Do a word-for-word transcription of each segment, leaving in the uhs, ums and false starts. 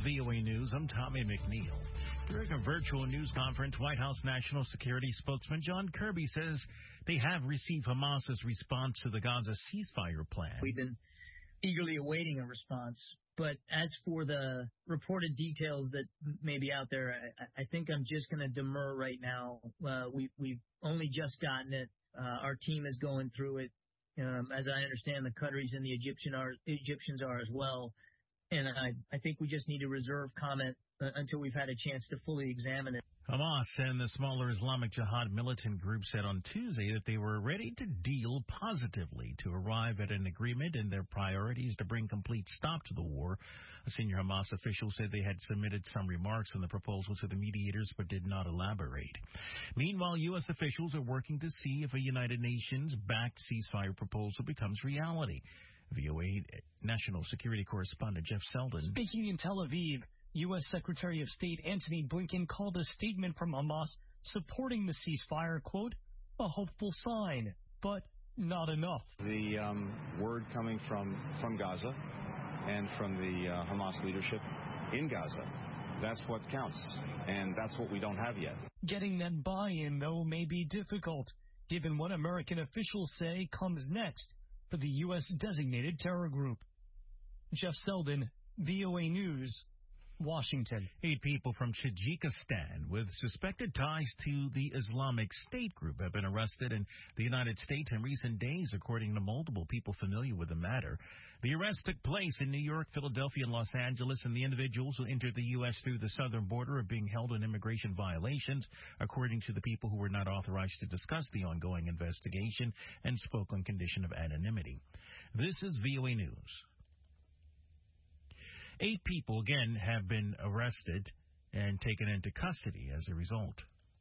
V O A News. I'm Tommy McNeil. During a virtual news conference, White House National Security spokesman John Kirby says they have received Hamas's response to the Gaza ceasefire plan. We've been eagerly awaiting a response. But as for the reported details that may be out there, I, I think I'm just going to demur right now. Uh, we, we've only just gotten it. Uh, our team is going through it. Um, as I understand, the Qataris and the Egyptian are, Egyptians are as well. And I, I think we just need to reserve comment uh, until we've had a chance to fully examine it. Hamas and the smaller Islamic Jihad militant group said on Tuesday that they were ready to deal positively to arrive at an agreement in their priorities to bring complete stop to the war. A senior Hamas official said they had submitted some remarks on the proposal to the mediators but did not elaborate. Meanwhile, U S officials are working to see if a United Nations-backed ceasefire proposal becomes reality. V O A National Security Correspondent Jeff Selden. Speaking in Tel Aviv, U S Secretary of State Antony Blinken called a statement from Hamas supporting the ceasefire, quote, a hopeful sign, but not enough. The um, word coming from, from Gaza and from the uh, Hamas leadership in Gaza, that's what counts, and that's what we don't have yet. Getting that buy-in, though, may be difficult, given what American officials say comes next for the U S designated terror group. Jeff Selden, V O A News, Washington. Eight people from Tajikistan with suspected ties to the Islamic State group have been arrested in the United States in recent days, according to multiple people familiar with the matter. The arrest took place in New York, Philadelphia, and Los Angeles, and the individuals who entered the U S through the southern border are being held on immigration violations, according to the people who were not authorized to discuss the ongoing investigation and spoke on condition of anonymity. This is V O A News. Eight people, again, have been arrested and taken into custody as a result.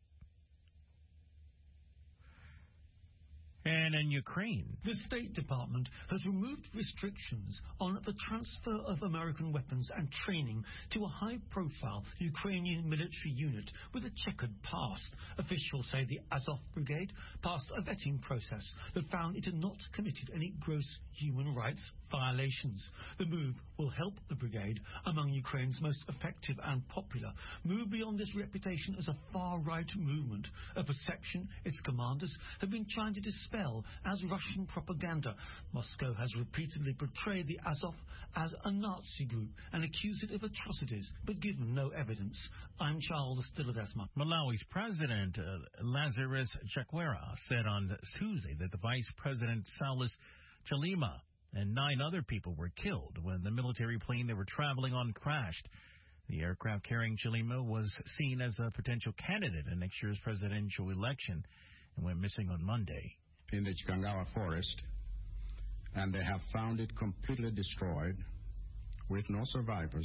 And in Ukraine, the State Department has removed restrictions on the transfer of American weapons and training to a high-profile Ukrainian military unit with a checkered past. Officials say the Azov Brigade passed a vetting process that found it had not committed any gross human rights violations. The move will help the brigade, among Ukraine's most effective and popular, move beyond its reputation as a far-right movement, a perception its commanders have been trying to dispel as Russian propaganda. Moscow has repeatedly portrayed the Azov as a Nazi group and accused it of atrocities, but given no evidence. I'm Charles Stilledesma. Malawi's President uh, Lazarus Chakwera said on Tuesday that the Vice President Saulus Chilima and nine other people were killed when the military plane they were traveling on crashed. The aircraft carrying Chilima was seen as a potential candidate in next year's presidential election and went missing on Monday. In the Chikangawa forest, and they have found it completely destroyed with no survivors,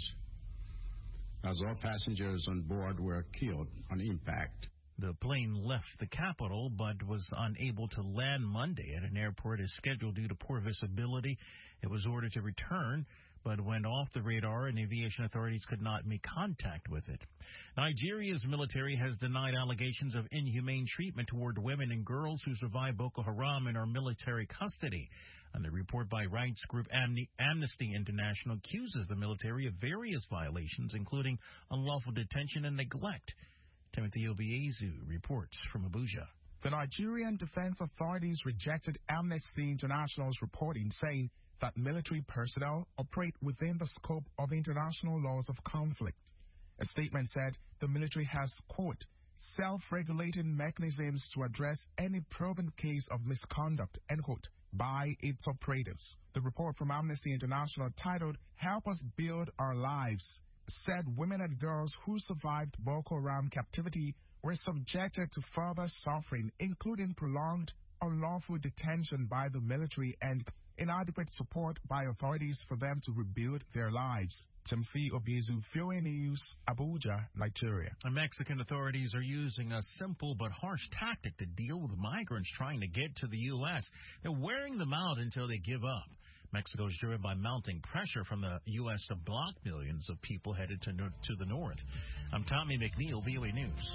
as all passengers on board were killed on impact. The plane left the capital but was unable to land Monday at an airport as scheduled due to poor visibility. It was ordered to return but went off the radar, and aviation authorities could not make contact with it. Nigeria's military has denied allegations of inhumane treatment toward women and girls who survived Boko Haram in our military custody. And the report by rights group Amnesty International accuses the military of various violations, including unlawful detention and neglect. Timothy Obiezu reports from Abuja. The Nigerian Defense Authorities rejected Amnesty International's reporting, saying that military personnel operate within the scope of international laws of conflict. A statement said the military has, quote, self-regulating mechanisms to address any proven case of misconduct, end quote, by its operatives. The report from Amnesty International, titled Help Us Build Our Lives, said women and girls who survived Boko Haram captivity were subjected to further suffering, including prolonged, unlawful detention by the military and inadequate support by authorities for them to rebuild their lives. Timothy Obiezu, V O A News, Abuja, Nigeria. The Mexican authorities are using a simple but harsh tactic to deal with migrants trying to get to the U S They're wearing them out until they give up. Mexico is driven by mounting pressure from the U S to block millions of people headed to, no- to the north. I'm Tommy McNeil, V O A News.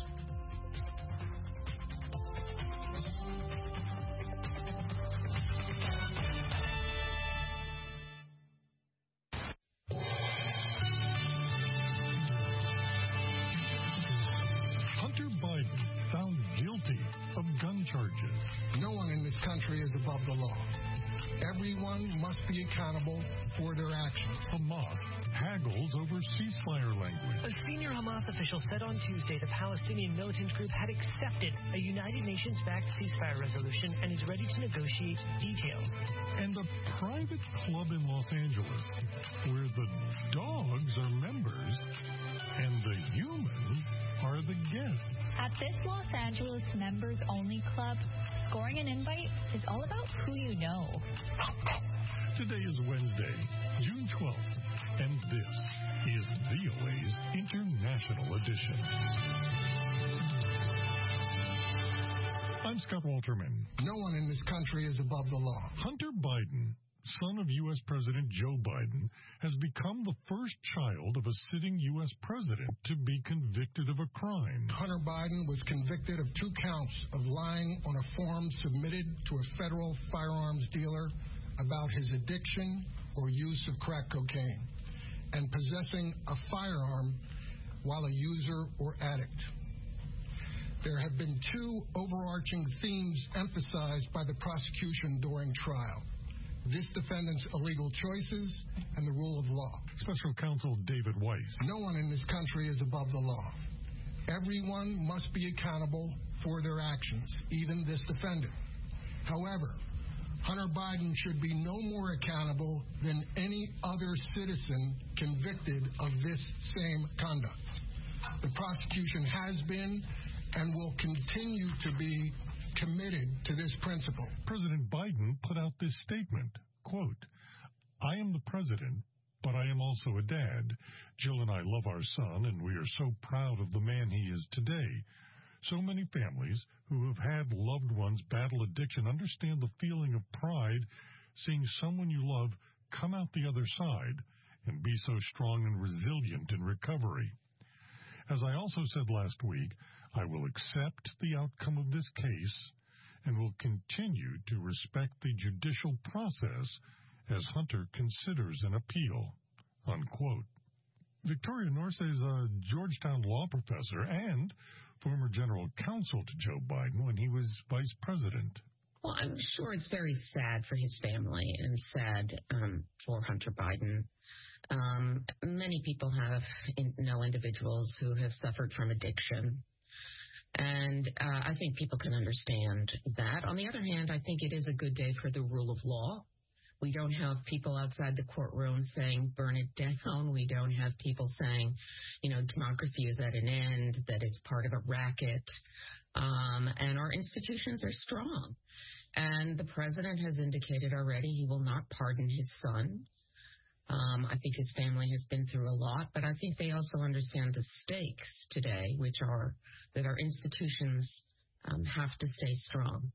country is above the law. Everyone must be accountable for their actions. Hamas haggles over ceasefire language. A senior Hamas official said on Tuesday the Palestinian militant group had accepted a United Nations-backed ceasefire resolution and is ready to negotiate details. And a private club in Los Angeles where the dogs are members and the humans are the guests. At this Los Angeles members-only club, scoring an invite is all about who you know. Today is Wednesday, June twelfth, and this is V O A's International Edition. I'm Scott Walterman. No one in this country is above the law. Hunter Biden, son of U S President Joe Biden, has become the first child of a sitting U S president to be convicted of a crime. Hunter Biden was convicted of two counts of lying on a form submitted to a federal firearms dealer about his addiction or use of crack cocaine and possessing a firearm while a user or addict. There have been two overarching themes emphasized by the prosecution during trial: this defendant's illegal choices and the rule of law. Special Counsel David Weiss. No one in this country is above the law. Everyone must be accountable for their actions, even this defendant. However, Hunter Biden should be no more accountable than any other citizen convicted of this same conduct. The prosecution has been and will continue to be committed to this principle. President Biden put out this statement, quote, I am the president, but I am also a dad. Jill and I love our son, and we are so proud of the man he is today. So many families who have had loved ones battle addiction understand the feeling of pride seeing someone you love come out the other side and be so strong and resilient in recovery. As I also said last week, I will accept the outcome of this case and will continue to respect the judicial process as Hunter considers an appeal, unquote. Victoria Norse is a Georgetown law professor and former general counsel to Joe Biden when he was vice president. Well, I'm sure it's very sad for his family and sad um, for Hunter Biden. Um, many people have in, know individuals who have suffered from addiction. And uh, I think people can understand that. On the other hand, I think it is a good day for the rule of law. We don't have people outside the courtroom saying, burn it down. We don't have people saying, you know, democracy is at an end, that it's part of a racket. Um, and our institutions are strong. And the president has indicated already he will not pardon his son. Um, I think his family has been through a lot, but I think they also understand the stakes today, which are that our institutions um, have to stay strong.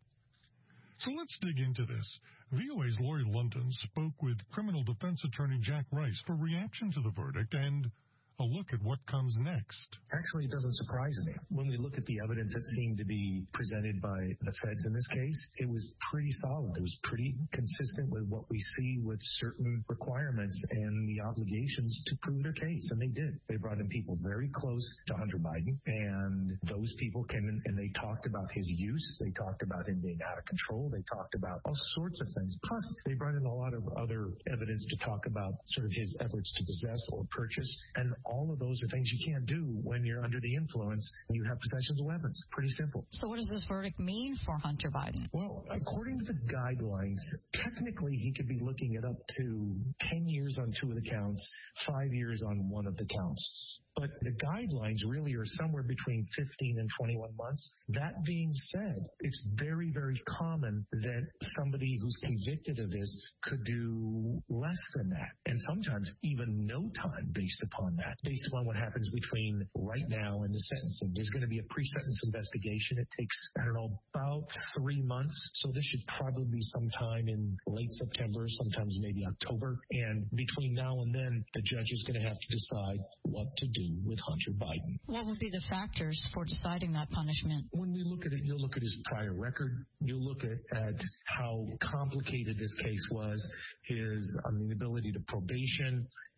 So let's dig into this. V O A's Lori London spoke with criminal defense attorney Jack Rice for reaction to the verdict and a look at what comes next. Actually, it doesn't surprise me. When we look at the evidence that seemed to be presented by the feds in this case, it was pretty solid. It was pretty consistent with what we see with certain requirements and the obligations to prove their case, and they did. They brought in people very close to Hunter Biden, and those people came in and they talked about his use. They talked about him being out of control. They talked about all sorts of things. Plus, they brought in a lot of other evidence to talk about sort of his efforts to possess or purchase, and all of those are things you can't do when you're under the influence and you have possessions of weapons. Pretty simple. So what does this verdict mean for Hunter Biden? Well, according to the guidelines, technically he could be looking at up to ten years on two of the counts, five years on one of the counts. But the guidelines really are somewhere between fifteen and twenty-one months. That being said, it's very, very common that somebody who's convicted of this could do less than that, and sometimes even no time based upon that, based upon what happens between right now and the sentencing. There's going to be a pre-sentence investigation. It takes, I don't know, about three months. So this should probably be sometime in late September, sometimes maybe October. And between now and then, the judge is going to have to decide what to do with Hunter Biden. What would be the factors for deciding that punishment? When we look at it, you'll look at his prior record. You'll look at, at how complicated this case was, his, I mean, ability to probation,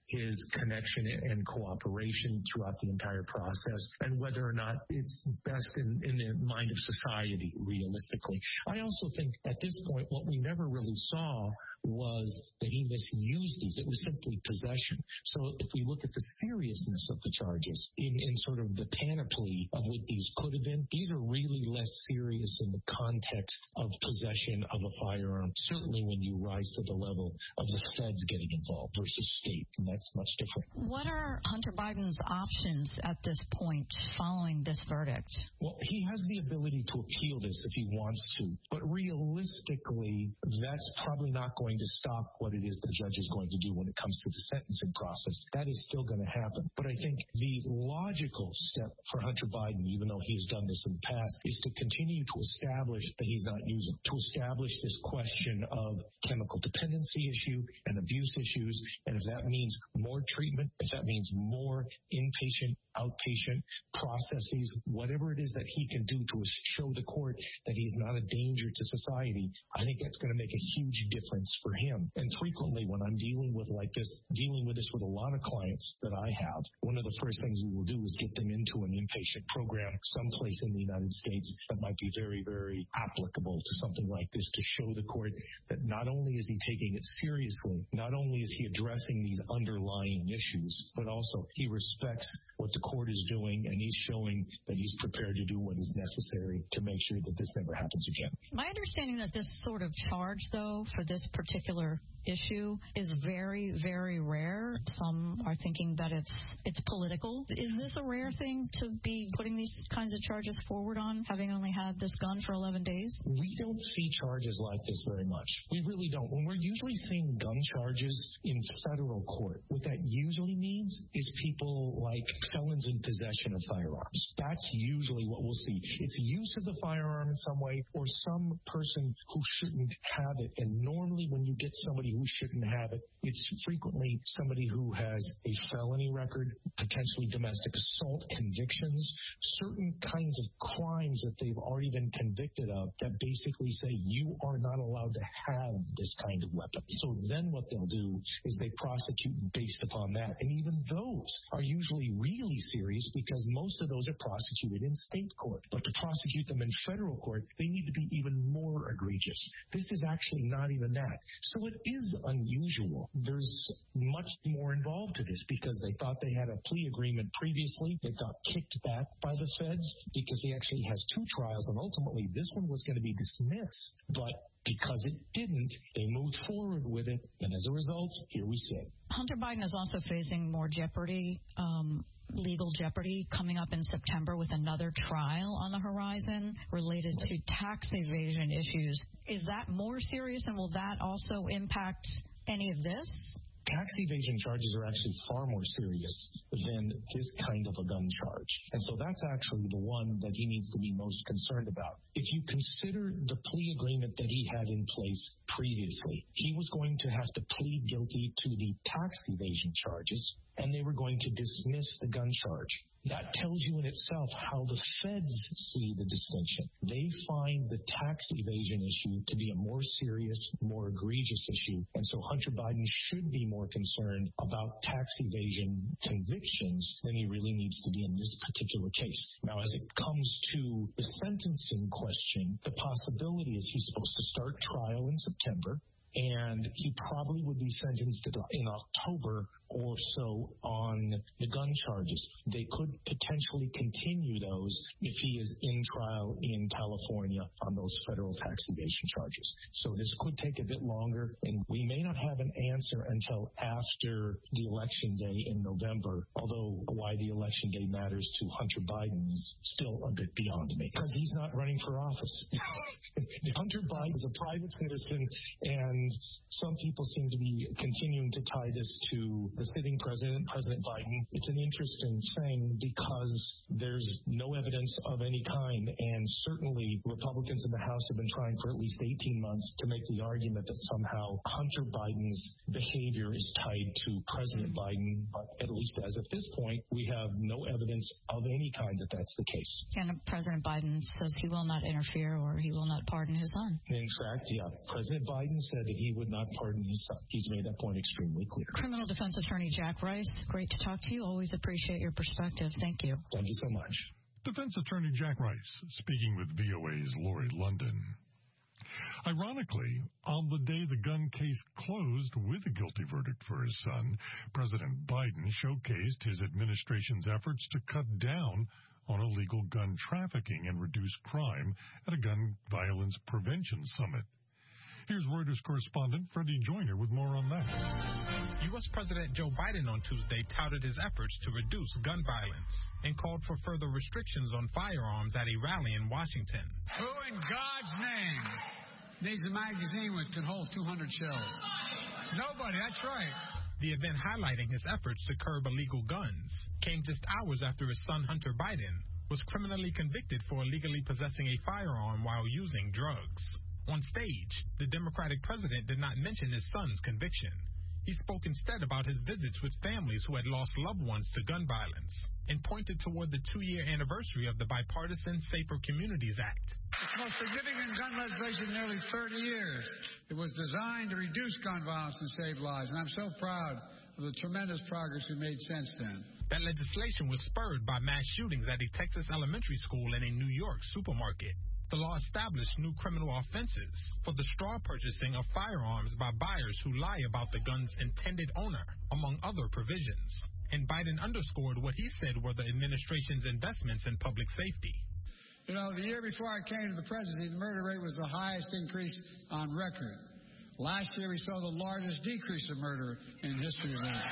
his connection and cooperation throughout the entire process, and whether or not it's best in, in the mind of society, realistically. I also think at this point, what we never really saw was that he misused these. It was simply possession. So if we look at the seriousness of the charges in, in sort of the panoply of what these could have been, these are really less serious in the context of possession of a firearm, certainly when you rise to the level of the feds getting involved versus state, and that's much different. What are Hunter Biden's options at this point following this verdict? Well, he has the ability to appeal this if he wants to, but realistically, that's probably not going to stop what it is the judge is going to do when it comes to the sentencing process. That is still going to happen. But I think the logical step for Hunter Biden, even though he's done this in the past, is to continue to establish that he's not using, to establish this question of chemical dependency issue and abuse issues. And if that means more treatment, if that means more inpatient, outpatient processes, whatever it is that he can do to show the court that he's not a danger to society, I think that's going to make a huge difference for him. And frequently when I'm dealing with like this, dealing with this with a lot of clients that I have, one of the first things we will do is get them into an inpatient program someplace in the United States that might be very, very applicable to something like this, to show the court that not only is he taking it seriously, not only is he addressing these underlying issues, but also he respects what the court is doing, and he's showing that he's prepared to do what is necessary to make sure that this never happens again. My understanding that this sort of charge, though, for this particular issue is very, very rare. Some are thinking that it's it's political. Is this a rare thing to be putting these kinds of charges forward on, having only had this gun for eleven days? We don't see charges like this very much. We really don't. When we're usually seeing gun charges in federal court, what that usually means is people like felons in possession of firearms. That's usually what we'll see. It's use of the firearm in some way, or some person who shouldn't have it. And normally when you get somebody who shouldn't have it, it's frequently somebody who has a felony record, potentially domestic assault convictions, certain kinds of crimes that they've already been convicted of that basically say you are not allowed to have this kind of weapon. So then what they'll do is they prosecute based upon that. And even those are usually really serious because most of those are prosecuted in state court. But to prosecute them in federal court, they need to be even more egregious. This is actually not even that. So it is unusual. There's much more involved to this because they thought they had a plea agreement previously. They got kicked back by the feds because he actually has two trials, and ultimately this one was going to be dismissed. But because it didn't, they moved forward with it, and as a result, here we sit. Hunter Biden is also facing more jeopardy, um, legal jeopardy, coming up in September with another trial on the horizon related to tax evasion issues. Is that more serious, and will that also impact any of this? Tax evasion charges are actually far more serious than this kind of a gun charge. And so that's actually the one that he needs to be most concerned about. If you consider the plea agreement that he had in place previously, he was going to have to plead guilty to the tax evasion charges, and they were going to dismiss the gun charge. That tells you in itself how the feds see the distinction. They find the tax evasion issue to be a more serious, more egregious issue. And so Hunter Biden should be more concerned about tax evasion convictions than he really needs to be in this particular case. Now, as it comes to the sentencing question, the possibility is he's supposed to start trial in September, and he probably would be sentenced in October or so on the gun charges. They could potentially continue those if he is in trial in California on those federal tax evasion charges. So this could take a bit longer, and we may not have an answer until after the election day in November, although why the election day matters to Hunter Biden is still a bit beyond me, because he's not running for office. Hunter Biden is a private citizen, and some people seem to be continuing to tie this to the sitting president, President Biden. It's an interesting thing because there's no evidence of any kind, and certainly Republicans in the House have been trying for at least eighteen months to make the argument that somehow Hunter Biden's behavior is tied to President Biden, but at least as of this point, we have no evidence of any kind that that's the case. And President Biden says he will not interfere or he will not pardon his son. In fact, yeah, President Biden said that he would not pardon his son. He's made that point extremely clear. Criminal defense attorney Jack Rice, great to talk to you. Always appreciate your perspective. Thank you. Thank you so much. Defense attorney Jack Rice, speaking with V O A's Lori London. Ironically, on the day the gun case closed with a guilty verdict for his son, President Biden showcased his administration's efforts to cut down on illegal gun trafficking and reduce crime at a gun violence prevention summit. Here's Reuters correspondent Freddie Joyner with more on that. U S. President Joe Biden on Tuesday touted his efforts to reduce gun violence and called for further restrictions on firearms at a rally in Washington. Who in God's name needs a magazine which can hold two hundred shells? Nobody, that's right. The event highlighting his efforts to curb illegal guns came just hours after his son Hunter Biden was criminally convicted for illegally possessing a firearm while using drugs. On stage, the Democratic president did not mention his son's conviction. He spoke instead about his visits with families who had lost loved ones to gun violence and pointed toward the two-year anniversary of the bipartisan Safer Communities Act. It's the most significant gun legislation in nearly thirty years. It was designed to reduce gun violence and save lives, and I'm so proud of the tremendous progress we made since then. That legislation was spurred by mass shootings at a Texas elementary school and a New York supermarket. The law established new criminal offenses for the straw purchasing of firearms by buyers who lie about the gun's intended owner, among other provisions. And Biden underscored what he said were the administration's investments in public safety. You know, the year before I came to the presidency, the murder rate was the highest increase on record. Last year, we saw the largest decrease of murder in history of America.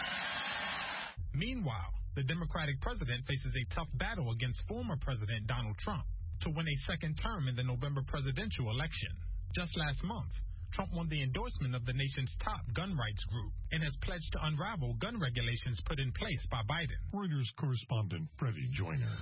Meanwhile, the Democratic president faces a tough battle against former President Donald Trump to win a second term in the November presidential election. Just last month, Trump won the endorsement of the nation's top gun rights group and has pledged to unravel gun regulations put in place by Biden. Reuters correspondent Freddie Joyner.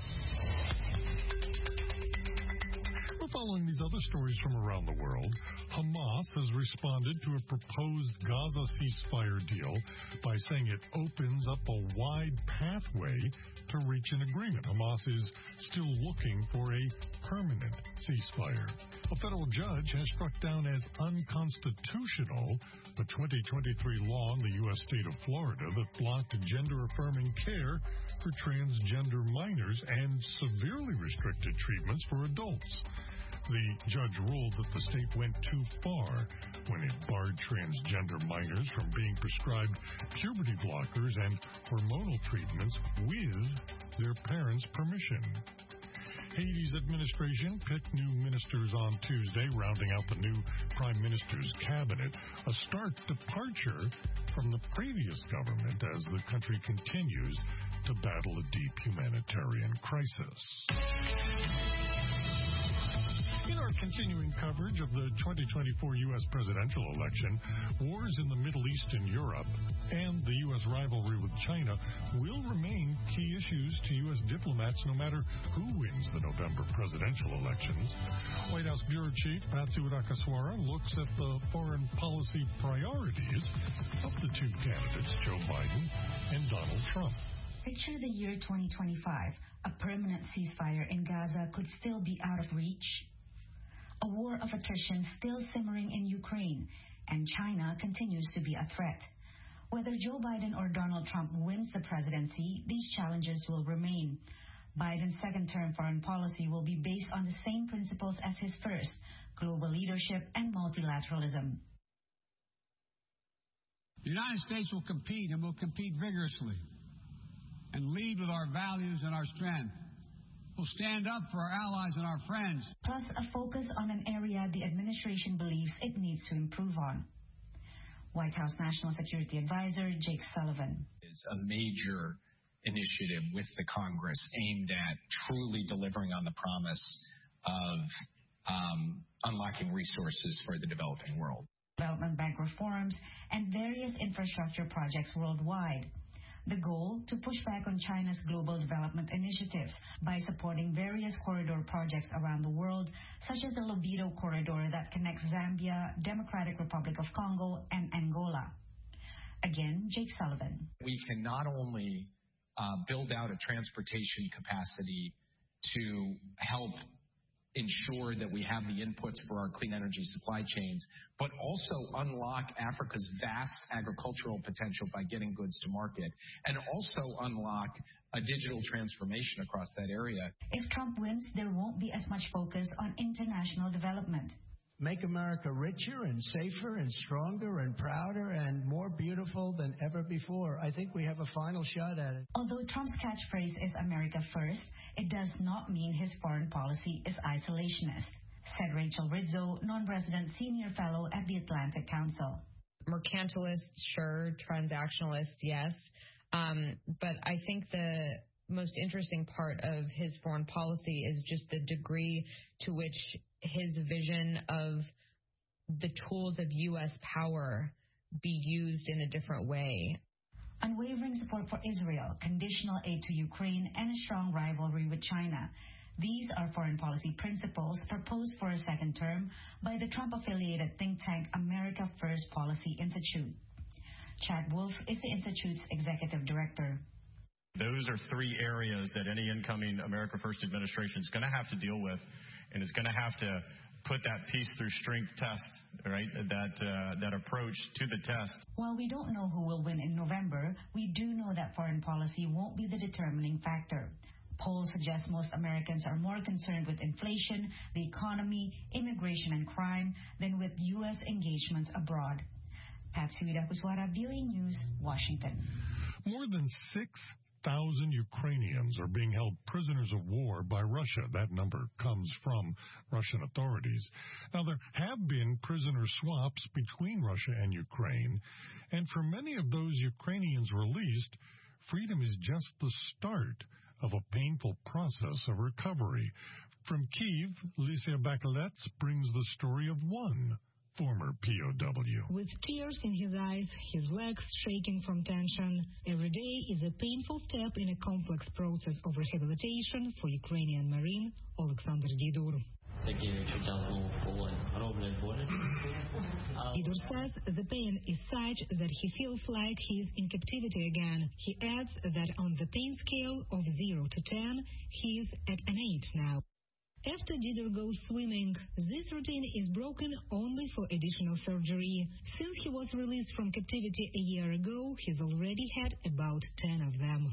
Following these other stories from around the world, Hamas has responded to a proposed Gaza ceasefire deal by saying it opens up a wide pathway to reach an agreement. Hamas is still looking for a permanent ceasefire. A federal judge has struck down as unconstitutional the twenty twenty-three law in the U S state of Florida that blocked gender-affirming care for transgender minors and severely restricted treatments for adults. The judge ruled that the state went too far when it barred transgender minors from being prescribed puberty blockers and hormonal treatments with their parents' permission. Haiti's administration picked new ministers on Tuesday, rounding out the new prime minister's cabinet, a stark departure from the previous government as the country continues to battle a deep humanitarian crisis. In our continuing coverage of the twenty twenty-four U S presidential election, wars in the Middle East and Europe, and the U S rivalry with China will remain key issues to U S diplomats no matter who wins the November presidential elections. White House Bureau Chief Patsy Widakuswara looks at the foreign policy priorities of the two candidates, Joe Biden and Donald Trump. Picture the year twenty twenty-five. A permanent ceasefire in Gaza could still be out of reach. A war of attrition still simmering in Ukraine, and China continues to be a threat. Whether Joe Biden or Donald Trump wins the presidency, these challenges will remain. Biden's second-term foreign policy will be based on the same principles as his first, global leadership and multilateralism. The United States will compete, and will compete vigorously, and lead with our values and our strength. We'll stand up for our allies and our friends. Plus a focus on an area the administration believes it needs to improve on. White House National Security Advisor Jake Sullivan. It's a major initiative with the Congress aimed at truly delivering on the promise of um, unlocking resources for the developing world. Development Bank reforms and various infrastructure projects worldwide. The goal, to push back on China's global development initiatives by supporting various corridor projects around the world, such as the Lobito Corridor that connects Zambia, Democratic Republic of Congo, and Angola. Again, Jake Sullivan. We can not only uh, build out a transportation capacity to help ensure that we have the inputs for our clean energy supply chains, but also unlock Africa's vast agricultural potential by getting goods to market, and also unlock a digital transformation across that area. If Trump wins, there won't be as much focus on international development. Make America richer and safer and stronger and prouder and more beautiful than ever before. I think we have a final shot at it. Although Trump's catchphrase is America first, it does not mean his foreign policy is isolationist, said Rachel Rizzo, non-resident senior fellow at the Atlantic Council. Mercantilist, sure. Transactionalist, yes. Um, but I think the most interesting part of his foreign policy is just the degree to which his vision of the tools of U S power be used in a different way. Unwavering support for Israel, conditional aid to Ukraine, and a strong rivalry with China. These are foreign policy principles proposed for a second term by the Trump-affiliated think tank America First Policy Institute. Chad Wolf is the Institute's executive director. Those are three areas that any incoming America First administration is going to have to deal with, and is going to have to put that peace through strength test, right, that uh, that approach to the test. While we don't know who will win in November, we do know that foreign policy won't be the determining factor. Polls suggest most Americans are more concerned with inflation, the economy, immigration, and crime than with U S engagements abroad. Patsy Widakuswara, V O A News, Washington. More than six thousand Ukrainians are being held prisoners of war by Russia. That number comes from Russian authorities. Now, there have been prisoner swaps between Russia and Ukraine, and for many of those Ukrainians released, freedom is just the start of a painful process of recovery. From Kyiv, Licia Bakalets brings the story of one former P O W. With tears in his eyes, his legs shaking from tension, every day is a painful step in a complex process of rehabilitation for Ukrainian Marine Alexander Didur. Didur says the pain is such that he feels like he is in captivity again. He adds that on the pain scale of zero to ten, he is at an eight now. After Didur goes swimming, this routine is broken only for additional surgery. Since he was released from captivity a year ago, he's already had about ten of them.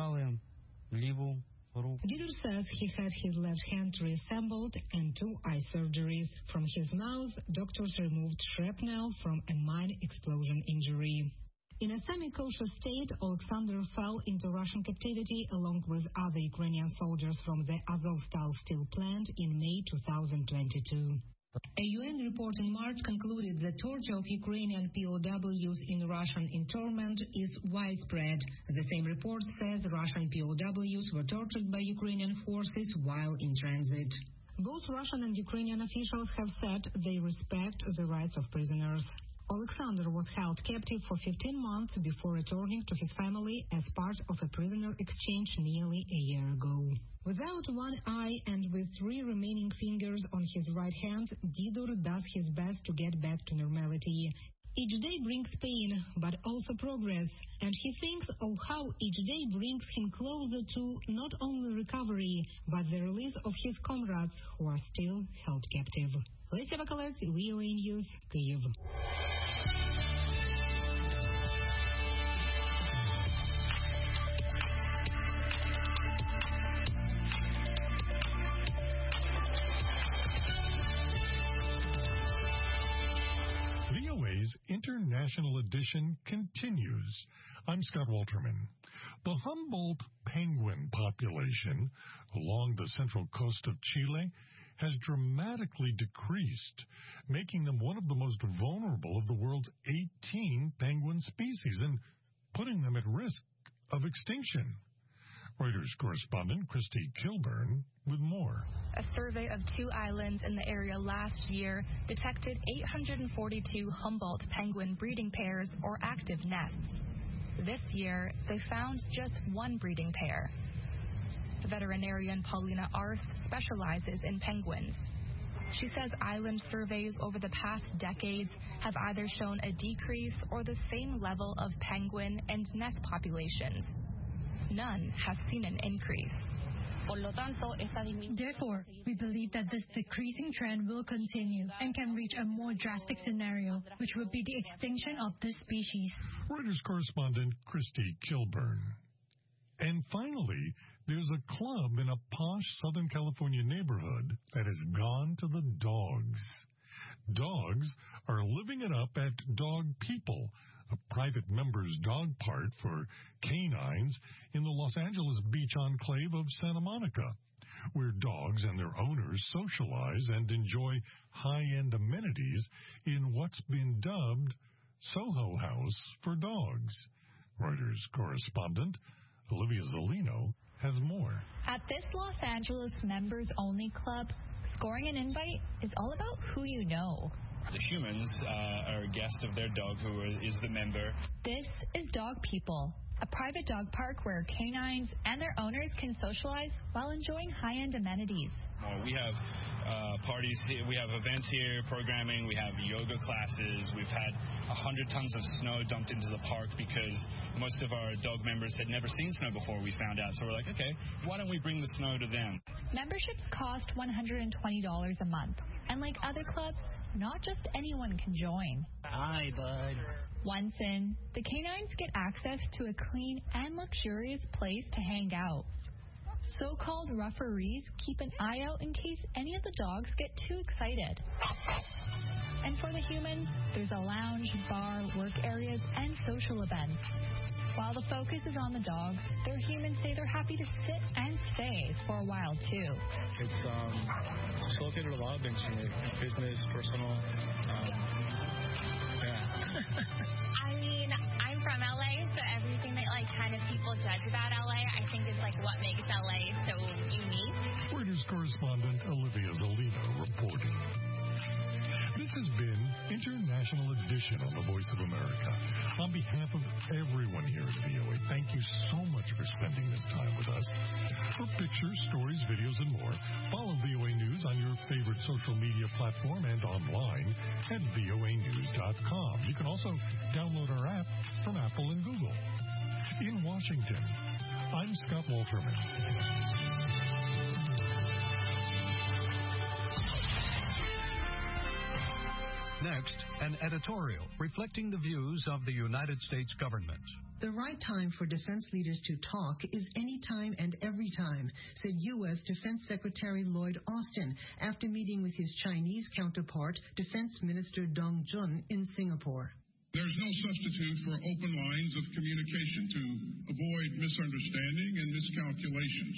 Didur says he had his left hand reassembled and two eye surgeries. From his mouth, doctors removed shrapnel from a mine explosion injury. In a semi-kosher state, Alexander fell into Russian captivity along with other Ukrainian soldiers from the Azovstal steel plant in May two thousand twenty-two. A U N report in March concluded that torture of Ukrainian P O Ws in Russian internment is widespread. The same report says Russian P O Ws were tortured by Ukrainian forces while in transit. Both Russian and Ukrainian officials have said they respect the rights of prisoners. Alexander was held captive for fifteen months before returning to his family as part of a prisoner exchange nearly a year ago. Without one eye and with three remaining fingers on his right hand, Didur does his best to get back to normality. Each day brings pain, but also progress, and he thinks of how each day brings him closer to not only recovery, but the release of his comrades who are still held captive. Licia Bakalets, V O A News, Kyiv. V O A's International Edition continues. I'm Scott Walterman. The Humboldt penguin population along the central coast of Chile has dramatically decreased, making them one of the most vulnerable of the world's eighteen penguin species and putting them at risk of extinction. Reuters correspondent Christy Kilburn with more. A survey of two islands in the area last year detected eight hundred forty-two Humboldt penguin breeding pairs or active nests. This year, they found just one breeding pair. Veterinarian Paulina Arth specializes in penguins. She says island surveys over the past decades have either shown a decrease or the same level of penguin and nest populations. None has seen an increase. Therefore, we believe that this decreasing trend will continue and can reach a more drastic scenario, which would be the extinction of this species. Reuters correspondent Christy Kilburn. And finally, there's a club in a posh Southern California neighborhood that has gone to the dogs. Dogs are living it up at Dog People, a private members dog park for canines in the Los Angeles beach enclave of Santa Monica, where dogs and their owners socialize and enjoy high-end amenities in what's been dubbed Soho House for dogs. Reuters correspondent Olivia Zolino has more. At this Los Angeles members-only club, scoring an invite is all about who you know. The humans uh, are a guest of their dog who is the member. This is Dog People, a private dog park where canines and their owners can socialize while enjoying high-end amenities. Uh, we have uh, parties here, we have events here, programming, we have yoga classes. We've had one hundred tons of snow dumped into the park because most of our dog members had never seen snow before, we found out. So we're like, okay, why don't we bring the snow to them? Memberships cost one hundred twenty dollars a month. And like other clubs, not just anyone can join. Hi, bud. Once in, the canines get access to a clean and luxurious place to hang out. So-called referees keep an eye out in case any of the dogs get too excited. And for the humans, there's a lounge, bar, work areas, and social events. While the focus is on the dogs, their humans say they're happy to sit and stay for a while, too. It's um, facilitated a lot of things for me. Business, personal. Um, yeah. I mean, I'm from L A, so everything that, like, kind of people judge about L A, I think is, like, what makes L A so unique. Reuters correspondent Olivia Zolino reporting. This has been International Edition on the Voice of America. On behalf of everyone here at V O A, thank you so much for spending this time with us. For pictures, stories, videos, and more, follow V O A News on your favorite social media platform and online at V O A news dot com. You can also download our app from Apple and Google. In Washington, I'm Scott Walterman. Next, an editorial reflecting the views of the United States government. The right time for defense leaders to talk is any time and every time, said U S. Defense Secretary Lloyd Austin after meeting with his Chinese counterpart, Defense Minister Dong Jun, in Singapore. There's no substitute for open lines of communication to avoid misunderstanding and miscalculations.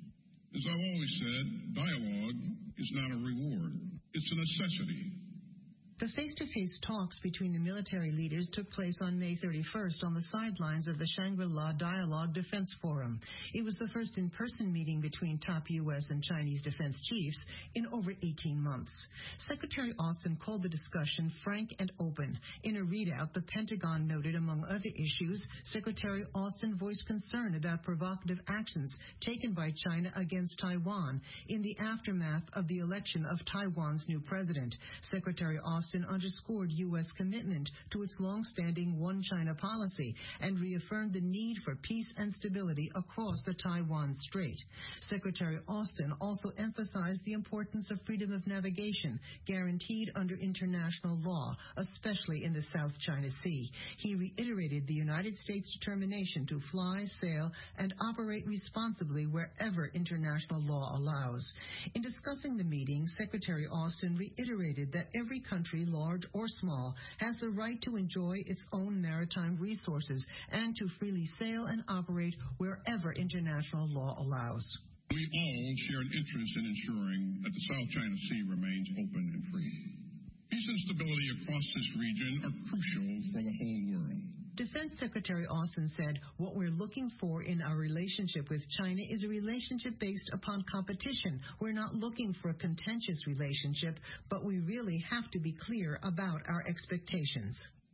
As I've always said, dialogue is not a reward. It's a necessity. The face-to-face talks between the military leaders took place on May thirty-first on the sidelines of the Shangri-La Dialogue Defense Forum. It was the first in-person meeting between top U S and Chinese defense chiefs in over eighteen months. Secretary Austin called the discussion frank and open. In a readout, the Pentagon noted, among other issues, Secretary Austin voiced concern about provocative actions taken by China against Taiwan in the aftermath of the election of Taiwan's new president. Secretary Austin underscored U S commitment to its long-standing One China policy and reaffirmed the need for peace and stability across the Taiwan Strait. Secretary Austin also emphasized the importance of freedom of navigation guaranteed under international law, especially in the South China Sea. He reiterated the United States' determination to fly, sail, and operate responsibly wherever international law allows. In discussing the meeting, Secretary Austin reiterated that every country, large or small, has the right to enjoy its own maritime resources and to freely sail and operate wherever international law allows. We all share an interest in ensuring that the South China Sea remains open and free. Peace and stability across this region are crucial for the whole world. Defense Secretary Austin said, what we're looking for in our relationship with China is a relationship based upon competition. We're not looking for a contentious relationship, but we really have to be clear about our expectations.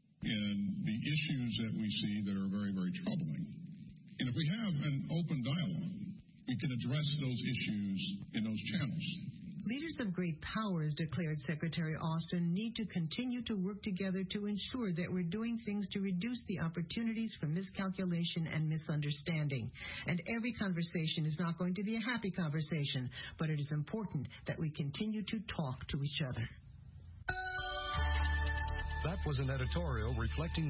And the issues that we see that are very, very troubling. And if we have an open dialogue, we can address those issues in those channels. Leaders of great powers, declared Secretary Austin, need to continue to work together to ensure that we're doing things to reduce the opportunities for miscalculation and misunderstanding. And every conversation is not going to be a happy conversation, but it is important that we continue to talk to each other. That was an editorial reflecting